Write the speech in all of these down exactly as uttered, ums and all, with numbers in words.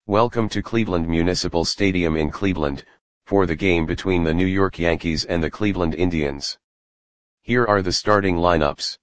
Welcome to Cleveland Municipal Stadium in Cleveland, for the game between the New York Yankees and the Cleveland Indians. Here are the starting lineups.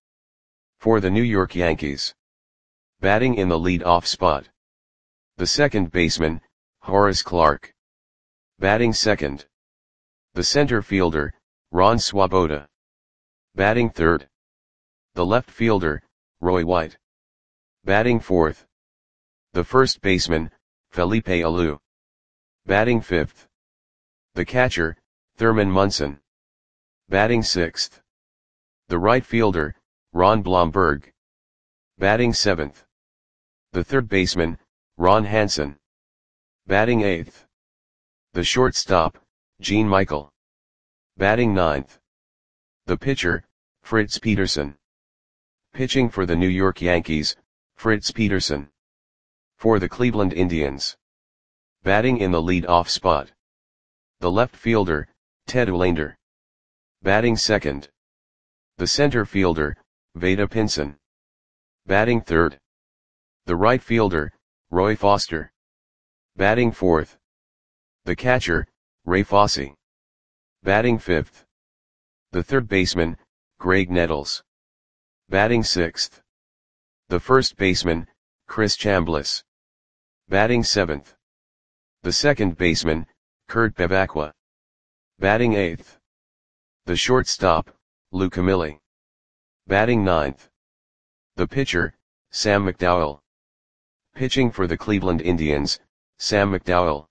For the New York Yankees. Batting in the lead-off spot. The second baseman, Horace Clarke. Batting second. The center fielder, Ron Swoboda. Batting third. The left fielder, Roy White. Batting fourth. The first baseman, Felipe Alou. Batting fifth. The catcher, Thurman Munson. Batting sixth. The right fielder, Ron Blomberg. Batting seventh. The third baseman, Ron Hansen. Batting eighth. The shortstop, Gene Michael. Batting ninth. The pitcher, Fritz Peterson. Pitching for the New York Yankees, Fritz Peterson. For the Cleveland Indians. Batting in the lead-off spot. The left fielder, Ted Olander. Batting second. The center fielder, Vada Pinson. Batting third. The right fielder, Roy Foster. Batting fourth. The catcher, Ray Fosse. Batting fifth. The third baseman, Graig Nettles. Batting sixth. The first baseman, Chris Chambliss. Batting seventh. The second baseman, Kurt Bevacqua. Batting eighth. The shortstop, Lou Camilli. Batting ninth. The pitcher, Sam McDowell. Pitching for the Cleveland Indians, Sam McDowell.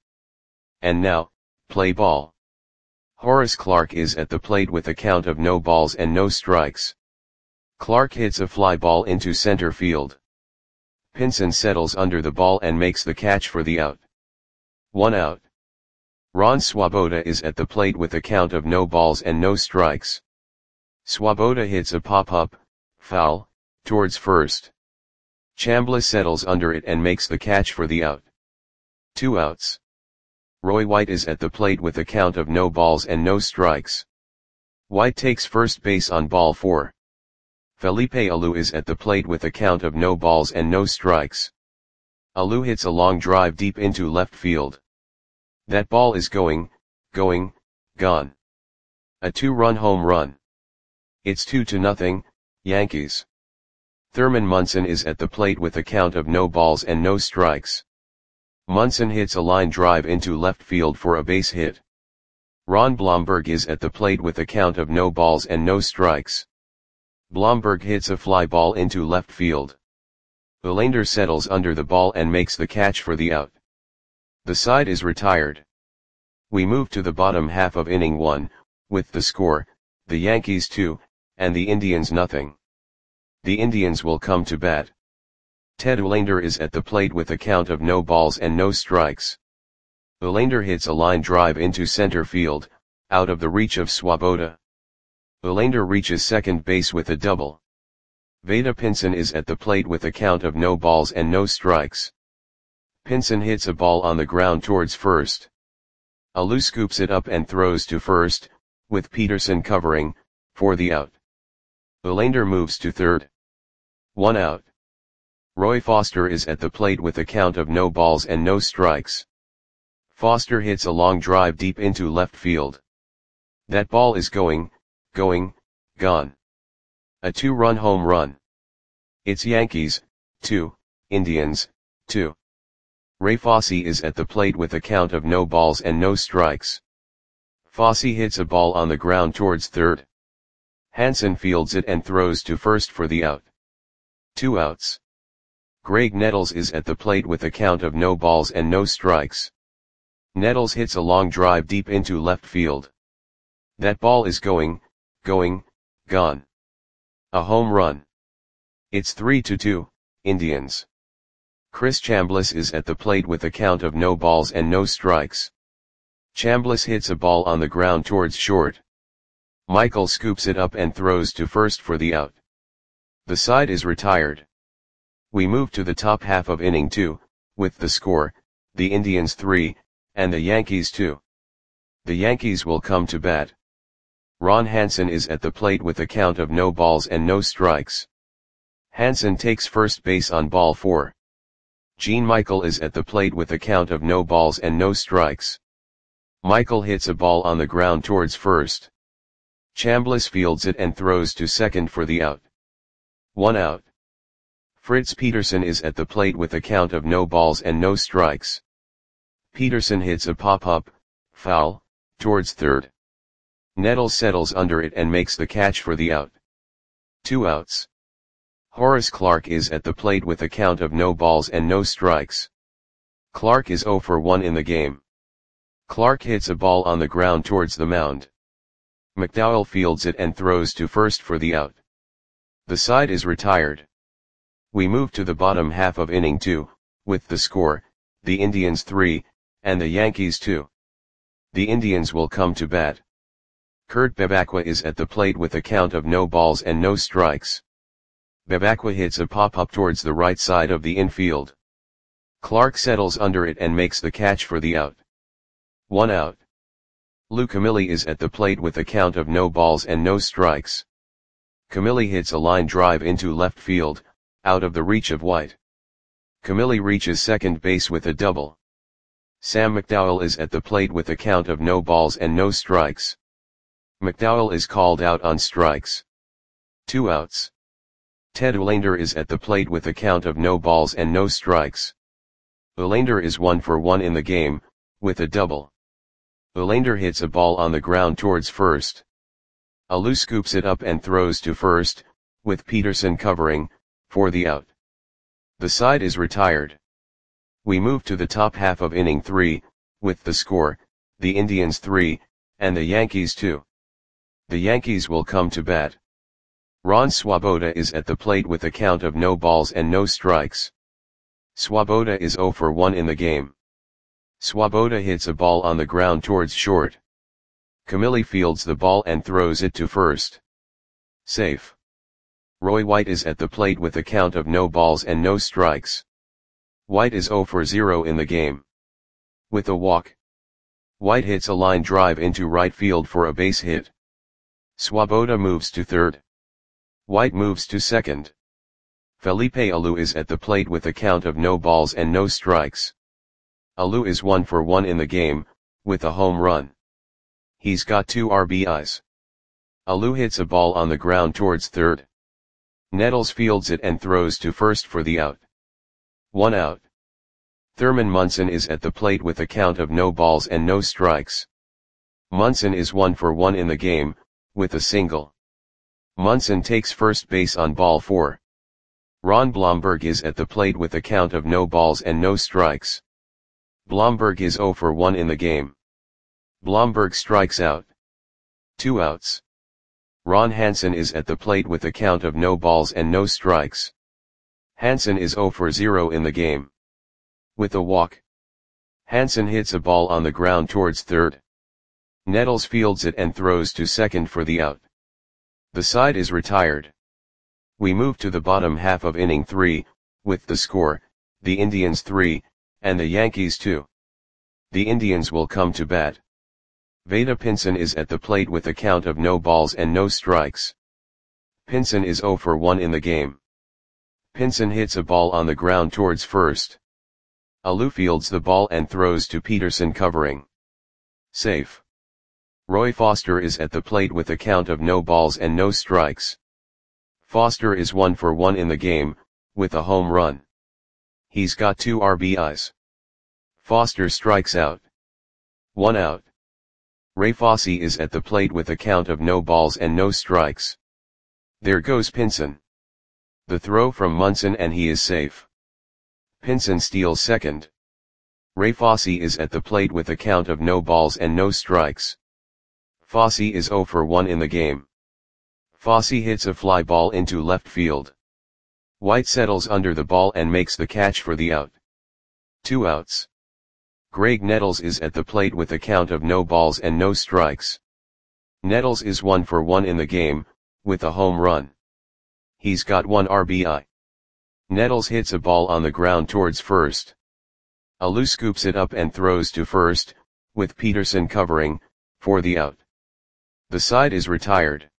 And now, play ball. Horace Clarke is at the plate with a count of no balls and no strikes. Clarke hits a fly ball into center field. Pinson settles under the ball and makes the catch for the out. One out. Ron Swoboda is at the plate with a count of no balls and no strikes. Swoboda hits a pop-up, foul, towards first. Chambliss settles under it and makes the catch for the out. Two outs. Roy White is at the plate with a count of no balls and no strikes. White takes first base on ball four. Felipe Alou is at the plate with a count of no balls and no strikes. Alou hits a long drive deep into left field. That ball is going, going, gone. A two-run home run. It's two to nothing, Yankees. Thurman Munson is at the plate with a count of no balls and no strikes. Munson hits a line drive into left field for a base hit. Ron Blomberg is at the plate with a count of no balls and no strikes. Blomberg hits a fly ball into left field. Olander settles under the ball and makes the catch for the out. The side is retired. We move to the bottom half of inning one, with the score, the Yankees two, and the Indians nothing. The Indians will come to bat. Ted Olander is at the plate with a count of no balls and no strikes. Olander hits a line drive into center field, out of the reach of Swoboda. Olander reaches second base with a double. Vada Pinson is at the plate with a count of no balls and no strikes. Pinson hits a ball on the ground towards first. Alou scoops it up and throws to first, with Peterson covering, for the out. Olander moves to third. One out. Roy Foster is at the plate with a count of no balls and no strikes. Foster hits a long drive deep into left field. That ball is going, going, gone. A two-run home run. It's Yankees, two, Indians, two. Ray Fosse is at the plate with a count of no balls and no strikes. Fosse hits a ball on the ground towards third. Hansen fields it and throws to first for the out. Two outs. Graig Nettles is at the plate with a count of no balls and no strikes. Nettles hits a long drive deep into left field. That ball is going, going, gone. A home run. It's three to two, Indians. Chris Chambliss is at the plate with a count of no balls and no strikes. Chambliss hits a ball on the ground towards short. Michael scoops it up and throws to first for the out. The side is retired. We move to the top half of inning two, with the score, the Indians three, and the Yankees two. The Yankees will come to bat. Ron Hansen is at the plate with a count of no balls and no strikes. Hansen takes first base on ball four. Gene Michael is at the plate with a count of no balls and no strikes. Michael hits a ball on the ground towards first. Chambliss fields it and throws to second for the out. One out. Fritz Peterson is at the plate with a count of no balls and no strikes. Peterson hits a pop-up, foul, towards third. Nettles settles under it and makes the catch for the out. Two outs. Horace Clarke is at the plate with a count of no balls and no strikes. Clarke is oh for one in the game. Clarke hits a ball on the ground towards the mound. McDowell fields it and throws to first for the out. The side is retired. We move to the bottom half of inning two, with the score, the Indians three, and the Yankees two. The Indians will come to bat. Kurt Bevacqua is at the plate with a count of no balls and no strikes. Bevacqua hits a pop-up towards the right side of the infield. Clarke settles under it and makes the catch for the out. One out. Lou Camilli is at the plate with a count of no balls and no strikes. Camilli hits a line drive into left field, out of the reach of White. Camilli reaches second base with a double. Sam McDowell is at the plate with a count of no balls and no strikes. McDowell is called out on strikes. Two outs. Ted Uhlaender is at the plate with a count of no balls and no strikes. Uhlaender is one for one in the game, with a double. Uhlaender hits a ball on the ground towards first. Alou scoops it up and throws to first, with Peterson covering, for the out. The side is retired. We move to the top half of inning three, with the score, the Indians three, and the Yankees two. The Yankees will come to bat. Ron Swoboda is at the plate with a count of no balls and no strikes. Swoboda is oh for one in the game. Swoboda hits a ball on the ground towards short. Camilli fields the ball and throws it to first. Safe. Roy White is at the plate with a count of no balls and no strikes. White is oh for zero in the game. With a walk. White hits a line drive into right field for a base hit. Swoboda moves to third. White moves to second. Felipe Alou is at the plate with a count of no balls and no strikes. Alou is one for one in the game, with a home run. He's got two R B Is. Alou hits a ball on the ground towards third. Nettles fields it and throws to first for the out. One out. Thurman Munson is at the plate with a count of no balls and no strikes. Munson is one for one in the game, with a single. Munson takes first base on ball four. Ron Blomberg is at the plate with a count of no balls and no strikes. Blomberg is oh for one in the game. Blomberg strikes out. Two outs. Ron Hansen is at the plate with a count of no balls and no strikes. Hansen is oh for zero in the game. With a walk. Hansen hits a ball on the ground towards third. Nettles fields it and throws to second for the out. The side is retired. We move to the bottom half of inning three, with the score, the Indians three, and the Yankees two. The Indians will come to bat. Vada Pinson is at the plate with a count of no balls and no strikes. Pinson is oh for one in the game. Pinson hits a ball on the ground towards first. Alou fields the ball and throws to Peterson covering. Safe. Roy Foster is at the plate with a count of no balls and no strikes. Foster is one for one in the game, with a home run. He's got two R B Is. Foster strikes out. One out. Ray Fosse is at the plate with a count of no balls and no strikes. There goes Pinson. The throw from Munson and he is safe. Pinson steals second. Ray Fosse is at the plate with a count of no balls and no strikes. Fosse is oh for one in the game. Fosse hits a fly ball into left field. White settles under the ball and makes the catch for the out. Two outs. Greg Nettles is at the plate with a count of no balls and no strikes. Nettles is one for one in the game, with a home run. He's got one R B I. Nettles hits a ball on the ground towards first. Alou scoops it up and throws to first, with Peterson covering, for the out. The side is retired.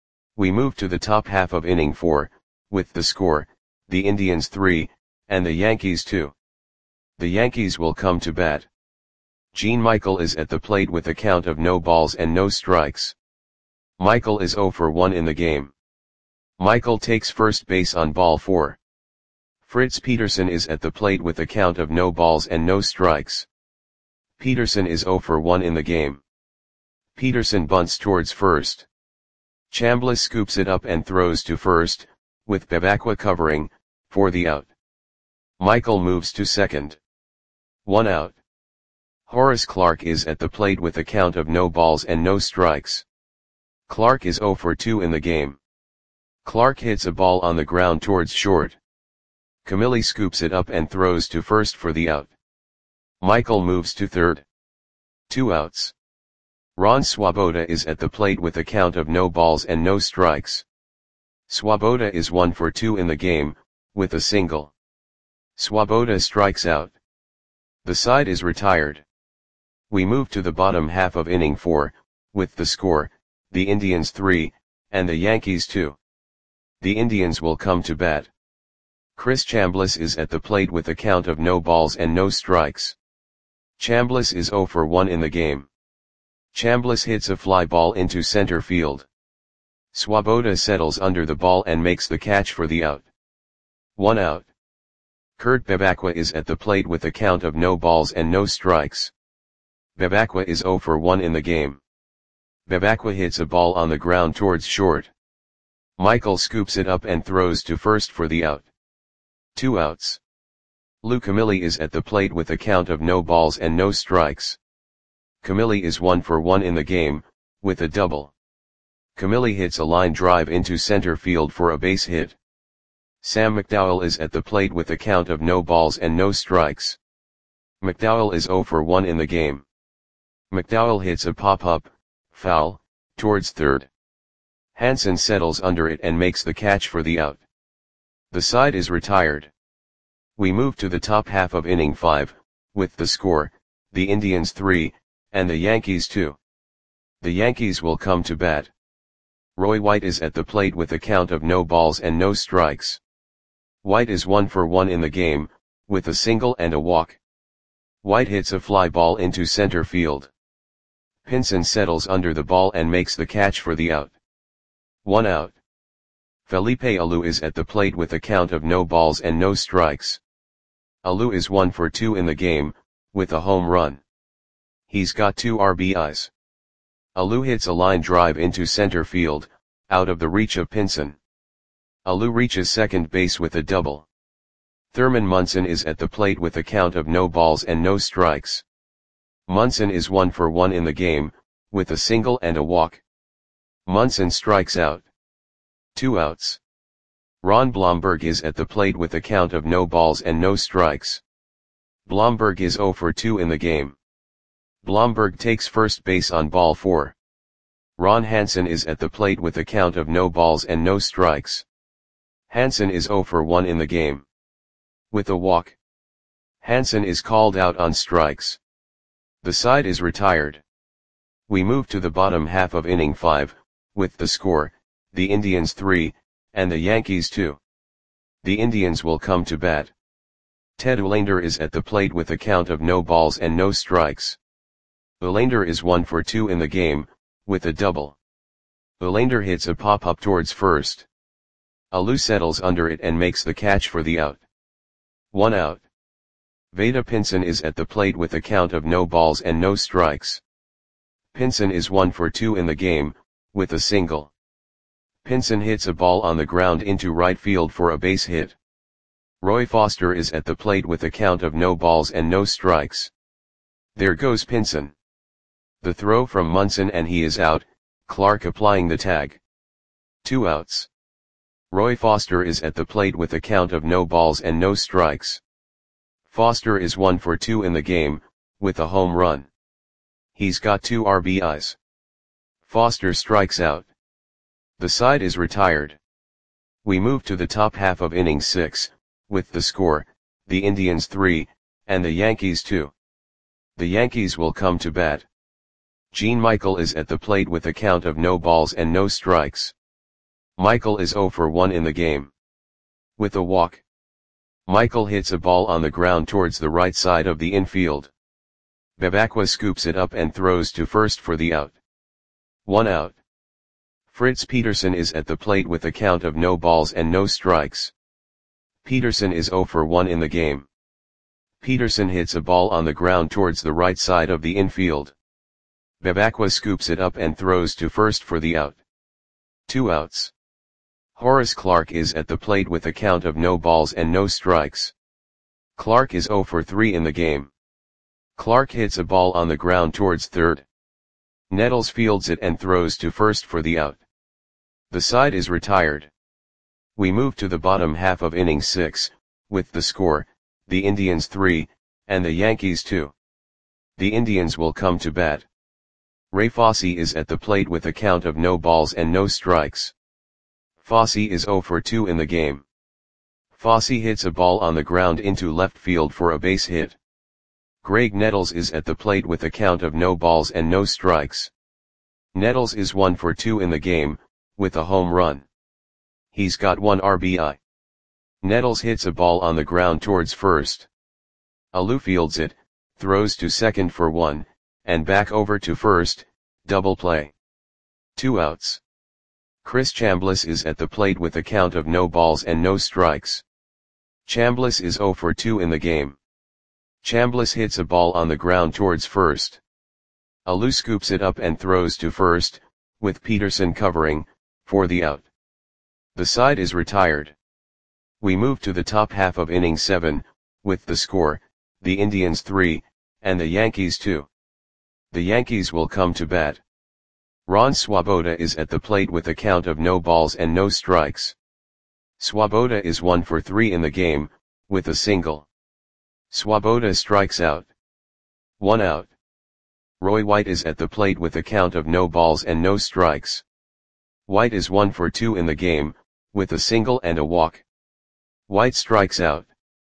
We move to the top half of inning four, with the score, the Indians three, and the Yankees two. The Yankees will come to bat. Gene Michael is at the plate with a count of no balls and no strikes. Michael is zero for one in the game. Michael takes first base on ball four. Fritz Peterson is at the plate with a count of no balls and no strikes. Peterson is zero for one in the game. Peterson bunts towards first. Chambliss scoops it up and throws to first, with Bevacqua covering, for the out. Michael moves to second. One out. Horace Clarke is at the plate with a count of no balls and no strikes. Clarke is zero for two in the game. Clarke hits a ball on the ground towards short. Camilli scoops it up and throws to first for the out. Michael moves to third. Two outs. Ron Swoboda is at the plate with a count of no balls and no strikes. Swoboda is one for two in the game, with a single. Swoboda strikes out. The side is retired. We move to the bottom half of inning four, with the score, the Indians three, and the Yankees two. The Indians will come to bat. Chris Chambliss is at the plate with a count of no balls and no strikes. Chambliss is zero for one in the game. Chambliss hits a fly ball into center field. Swoboda settles under the ball and makes the catch for the out. One out. Kurt Bevacqua is at the plate with a count of no balls and no strikes. Bevacqua is zero for one in the game. Bevacqua hits a ball on the ground towards short. Michael scoops it up and throws to first for the out. Two outs. Lou Camilli is at the plate with a count of no balls and no strikes. Camilli is one for one in the game, with a double. Camilli hits a line drive into center field for a base hit. Sam McDowell is at the plate with a count of no balls and no strikes. McDowell is zero for one in the game. McDowell hits a pop-up, foul, towards third. Hansen settles under it and makes the catch for the out. The side is retired. We move to the top half of inning five, with the score, the Indians three, and the Yankees two. The Yankees will come to bat. Roy White is at the plate with a count of no balls and no strikes. White is one for one in the game, with a single and a walk. White hits a fly ball into center field. Pinson settles under the ball and makes the catch for the out. One out. Felipe Alou is at the plate with a count of no balls and no strikes. Alou is one for two in the game, with a home run. He's got two R B Is. Alou hits a line drive into center field, out of the reach of Pinson. Alou reaches second base with a double. Thurman Munson is at the plate with a count of no balls and no strikes. Munson is one for one in the game, with a single and a walk. Munson strikes out. Two outs. Ron Blomberg is at the plate with a count of no balls and no strikes. Blomberg is zero for two in the game. Blomberg takes first base on ball four. Ron Hansen is at the plate with a count of no balls and no strikes. Hansen is zero for one in the game. With a walk. Hansen is called out on strikes. The side is retired. We move to the bottom half of inning five, with the score, the Indians three, and the Yankees two. The Indians will come to bat. Ted Uhlaender is at the plate with a count of no balls and no strikes. Uhlaender is one for two in the game, with a double. Uhlaender hits a pop-up towards first. Alou settles under it and makes the catch for the out. One out. Vada Pinson is at the plate with a count of no balls and no strikes. Pinson is one for two in the game, with a single. Pinson hits a ball on the ground into right field for a base hit. Roy Foster is at the plate with a count of no balls and no strikes. There goes Pinson. The throw from Munson and he is out, Clarke applying the tag. Two outs. Roy Foster is at the plate with a count of no balls and no strikes. Foster is one for two in the game, with a home run. He's got two R B Is. Foster strikes out. The side is retired. We move to the top half of inning six, with the score, the Indians three, and the Yankees two. The Yankees will come to bat. Gene Michael is at the plate with a count of no balls and no strikes. Michael is zero for one in the game. With a walk. Michael hits a ball on the ground towards the right side of the infield. Bebekwa scoops it up and throws to first for the out. One out. Fritz Peterson is at the plate with a count of no balls and no strikes. Peterson is zero for one in the game. Peterson hits a ball on the ground towards the right side of the infield. Bebekwa scoops it up and throws to first for the out. Two outs. Horace Clarke is at the plate with a count of no balls and no strikes. Clarke is zero for three in the game. Clarke hits a ball on the ground towards third. Nettles fields it and throws to first for the out. The side is retired. We move to the bottom half of inning six, with the score, the Indians three, and the Yankees two. The Indians will come to bat. Ray Fosse is at the plate with a count of no balls and no strikes. Fosse is zero for two in the game. Fosse hits a ball on the ground into left field for a base hit. Greg Nettles is at the plate with a count of no balls and no strikes. Nettles is one for two in the game, with a home run. He's got one R B I. Nettles hits a ball on the ground towards first. Alou fields it, throws to second for one, and back over to first, double play. Two outs. Chris Chambliss is at the plate with a count of no balls and no strikes. Chambliss is zero for two in the game. Chambliss hits a ball on the ground towards first. Alou scoops it up and throws to first, with Peterson covering, for the out. The side is retired. We move to the top half of inning seven, with the score, the Indians three, and the Yankees two. The Yankees will come to bat. Ron Swoboda is at the plate with a count of no balls and no strikes. Swoboda is one for three in the game, with a single. Swoboda strikes out. One out. Roy White is at the plate with a count of no balls and no strikes. White is one for two in the game, with a single and a walk. White strikes out.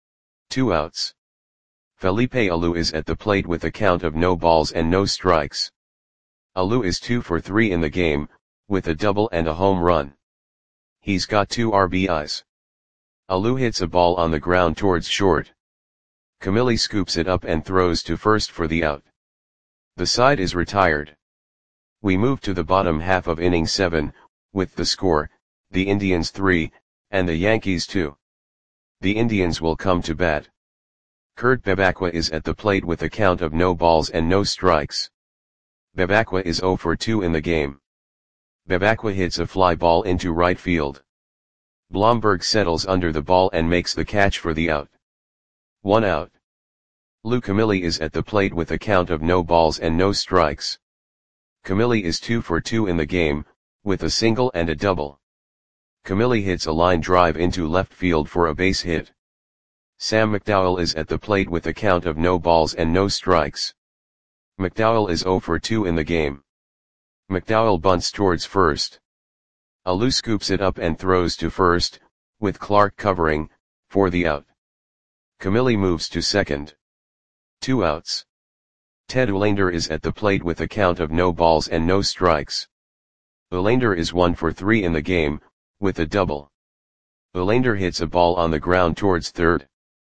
Two outs. Felipe Alou is at the plate with a count of no balls and no strikes. Alou is two for three in the game, with a double and a home run. He's got two R B Is. Alou hits a ball on the ground towards short. Camilli scoops it up and throws to first for the out. The side is retired. We move to the bottom half of inning seven, with the score, the Indians three, and the Yankees two. The Indians will come to bat. Kurt Bebekwa is at the plate with a count of no balls and no strikes. Bebekwa is zero for two in the game. Bebekwa hits a fly ball into right field. Blomberg settles under the ball and makes the catch for the out. One out. Lou Camilli is at the plate with a count of no balls and no strikes. Camilli is two for two in the game, with a single and a double. Camilli hits a line drive into left field for a base hit. Sam McDowell is at the plate with a count of no balls and no strikes. McDowell is zero for two in the game. McDowell bunts towards first. Alou scoops it up and throws to first, with Clarke covering, for the out. Camilli moves to second. Two outs. Ted Olander is at the plate with a count of no balls and no strikes. Olander is one for three in the game, with a double. Olander hits a ball on the ground towards third.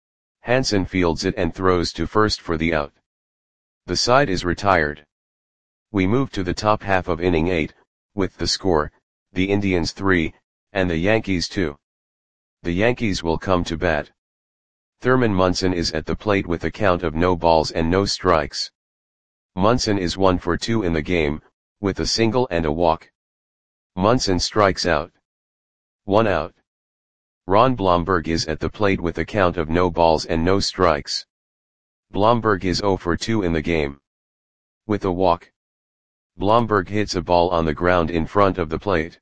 Hansen fields it and throws to first for the out. The side is retired. We move to the top half of inning eight, with the score, the Indians three, and the Yankees two. The Yankees will come to bat. Thurman Munson is at the plate with a count of no balls and no strikes. Munson is one for two in the game, with a single and a walk. Munson strikes out. One out. Ron Blomberg is at the plate with a count of no balls and no strikes. Blomberg is zero for two in the game. With a walk. Blomberg hits a ball on the ground in front of the plate.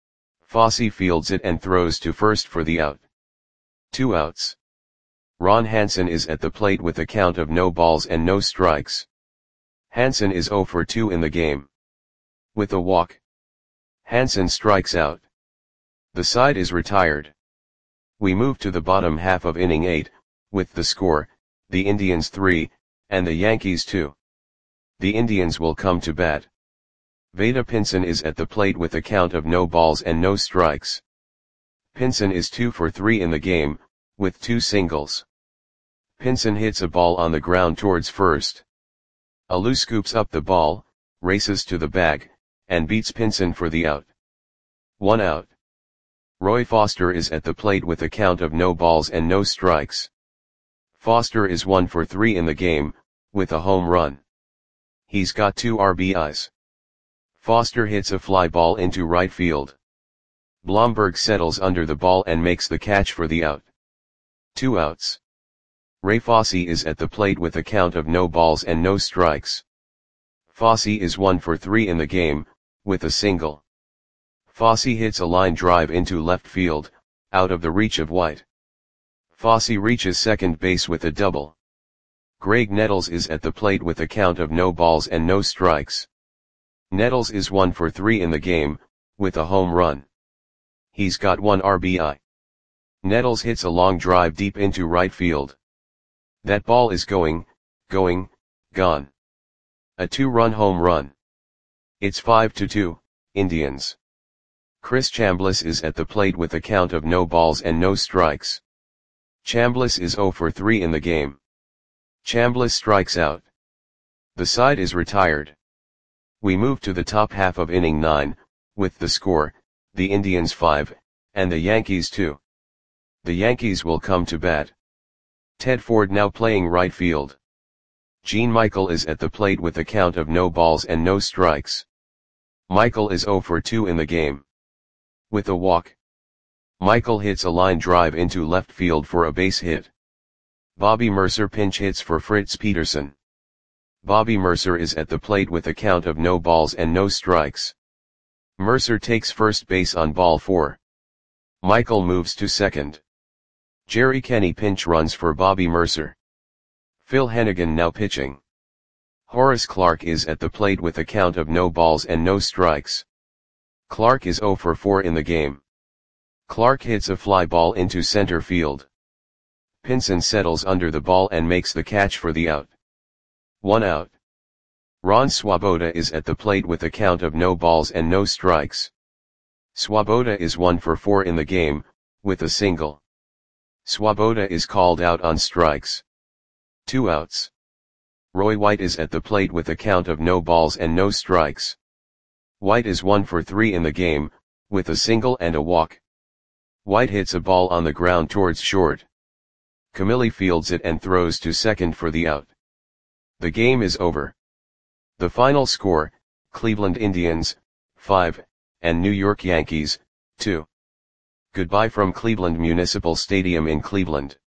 Fosse fields it and throws to first for the out. Two outs. Ron Hansen is at the plate with a count of no balls and no strikes. Hansen is zero for two in the game. With a walk. Hansen strikes out. The side is retired. We move to the bottom half of inning eight, with the score, the Indians three, and the Yankees two. The Indians will come to bat. Vada Pinson is at the plate with a count of no balls and no strikes. Pinson is two for three in the game, with two singles. Pinson hits a ball on the ground towards first. Alou scoops up the ball, races to the bag, and beats Pinson for the out. One out. Roy Foster is at the plate with a count of no balls and no strikes. Foster is one for three in the game, with a home run. He's got two R B Is. Foster hits a fly ball into right field. Blomberg settles under the ball and makes the catch for the out. Two outs. Ray Fosse is at the plate with a count of no balls and no strikes. Fosse is one for three in the game, with a single. Fosse hits a line drive into left field, out of the reach of White. Fosse reaches second base with a double. Greg Nettles is at the plate with a count of no balls and no strikes. Nettles is one for three in the game, with a home run. He's got one R B I. Nettles hits a long drive deep into right field. That ball is going, going, gone. A two-run home run. It's five to two, Indians. Chris Chambliss is at the plate with a count of no balls and no strikes. Chambliss is zero for three in the game. Chambliss strikes out. The side is retired. We move to the top half of inning nine, with the score, the Indians five, and the Yankees two. The Yankees will come to bat. Ted Ford now playing right field. Gene Michael is at the plate with a count of no balls and no strikes. Michael is zero for two in the game. With a walk. Michael hits a line drive into left field for a base hit. Bobby Mercer pinch hits for Fritz Peterson. Bobby Mercer is at the plate with a count of no balls and no strikes. Mercer takes first base on ball four. Michael moves to second. Jerry Kenny pinch runs for Bobby Mercer. Phil Hennigan now pitching. Horace Clarke is at the plate with a count of no balls and no strikes. Clarke is zero for four in the game. Clarke hits a fly ball into center field. Pinson settles under the ball and makes the catch for the out. One out. Ron Swoboda is at the plate with a count of no balls and no strikes. Swoboda is one for four in the game, with a single. Swoboda is called out on strikes. Two outs. Roy White is at the plate with a count of no balls and no strikes. White is one for three in the game, with a single and a walk. White hits a ball on the ground towards short. Camilli fields it and throws to second for the out. The game is over. The final score, Cleveland Indians, five, and New York Yankees, two. Goodbye from Cleveland Municipal Stadium in Cleveland.